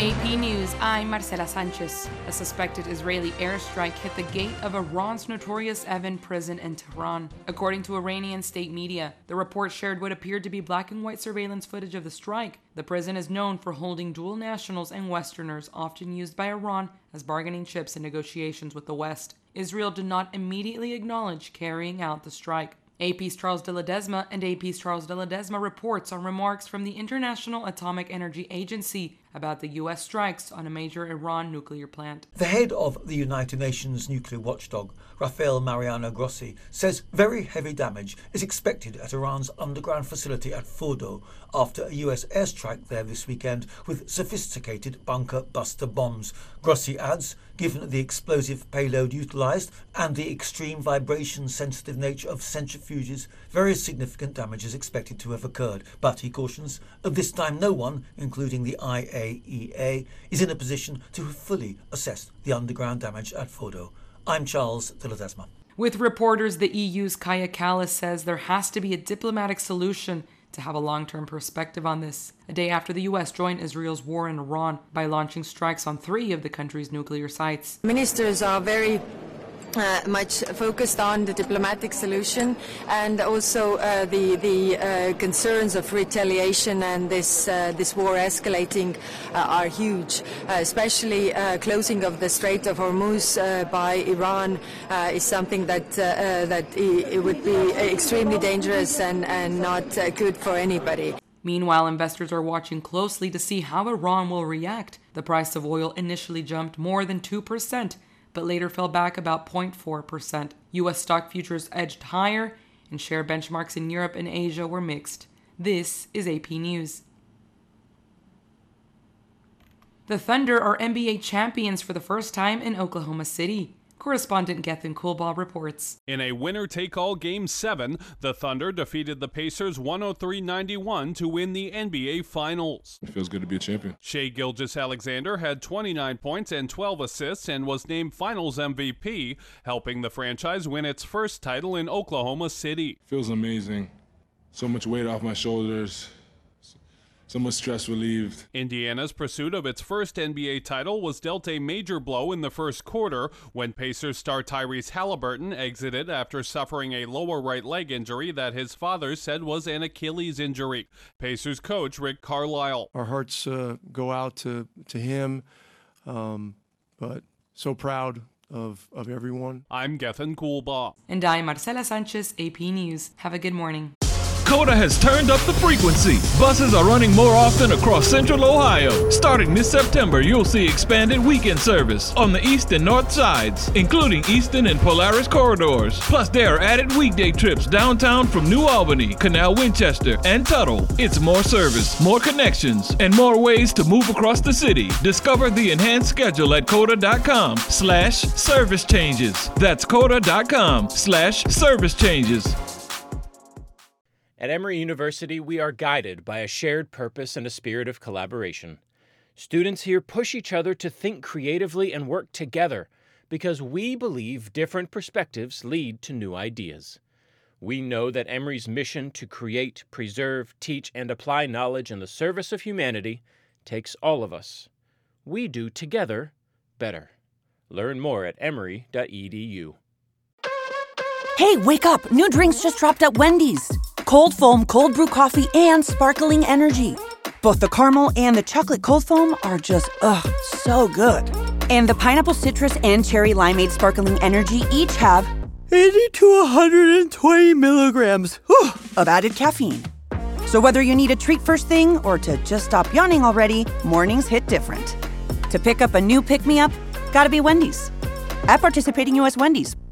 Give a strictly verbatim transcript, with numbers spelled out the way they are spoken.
A P News, I'm Marcela Sanchez. A suspected Israeli airstrike hit the gate of Iran's notorious Evin prison in Tehran. According to Iranian state media, the report shared what appeared to be black and white surveillance footage of the strike. The prison is known for holding dual nationals and Westerners, often used by Iran as bargaining chips in negotiations with the West. Israel did not immediately acknowledge carrying out the strike. A P's Charles de Ledesma and A P's Charles de Ledesma reports on remarks from the International Atomic Energy Agency about the U S strikes on a major Iran nuclear plant. The head of the United Nations nuclear watchdog, Rafael Mariano Grossi, says very heavy damage is expected at Iran's underground facility at Fordo after a U S airstrike there this weekend with sophisticated bunker-buster bombs. Grossi adds, given the explosive payload utilised and the extreme vibration-sensitive nature of centrifuges, very significant damage is expected to have occurred. But, he cautions, at this time no one, including the I A E A, is in a position to have fully assessed the underground damage at Fordo. I'm Charles de Ledesma. With reporters, the E U's Kaja Kallas says there has to be a diplomatic solution to have a long-term perspective on this. A day after the U S joined Israel's war in Iran by launching strikes on three of the country's nuclear sites. Ministers are very Uh, much focused on the diplomatic solution and also uh, the the uh, concerns of retaliation and this uh, this war escalating uh, are huge. Uh, especially uh, closing of the Strait of Hormuz uh, by Iran uh, is something that uh, uh, that it would be extremely dangerous and and not uh, good for anybody. Meanwhile, investors are watching closely to see how Iran will react. The price of oil initially jumped more than two percent. But later fell back about zero point four percent. U S stock futures edged higher, and share benchmarks in Europe and Asia were mixed. This is A P News. The Thunder are N B A champions for the first time in Oklahoma City. Correspondent Gethin Coolbaugh reports. In a winner-take-all Game seven, the Thunder defeated the Pacers one oh three ninety-one to win the N B A Finals. It feels good to be a champion. Shai Gilgeous-Alexander had twenty-nine points and twelve assists and was named Finals M V P, helping the franchise win its first title in Oklahoma City. Feels amazing. So much weight off my shoulders. So much stress relieved. Indiana's pursuit of its first N B A title was dealt a major blow in the first quarter when Pacers star Tyrese Halliburton exited after suffering a lower right leg injury that his father said was an Achilles injury. Pacers coach Rick Carlisle. Our hearts uh, go out to, to him, um, but so proud of, of everyone. I'm Gethin Coolbaugh. And I'm Marcela Sanchez, A P News. Have a good morning. Coda has turned up the frequency. Buses are running more often across Central Ohio. Starting this September, you'll see expanded weekend service on the east and north sides, including Eastern and Polaris corridors. Plus, there are added weekday trips downtown from New Albany, Canal Winchester, and Tuttle. It's more service, more connections, and more ways to move across the city. Discover the enhanced schedule at coda.com slash service changes. That's coda.com slash service changes. At Emory University, we are guided by a shared purpose and a spirit of collaboration. Students here push each other to think creatively and work together because we believe different perspectives lead to new ideas. We know that Emory's mission to create, preserve, teach, and apply knowledge in the service of humanity takes all of us. We do together better. Learn more at emory dot e d u. Hey, wake up! New drinks just dropped at Wendy's. Cold foam, cold brew coffee, and sparkling energy. Both the caramel and the chocolate cold foam are just, ugh, so good. And the pineapple citrus and cherry limeade sparkling energy each have eighty to one hundred twenty milligrams whew, of added caffeine. So whether you need a treat first thing or to just stop yawning already, mornings hit different. To pick up a new pick-me-up, gotta be Wendy's. At participating U S Wendy's.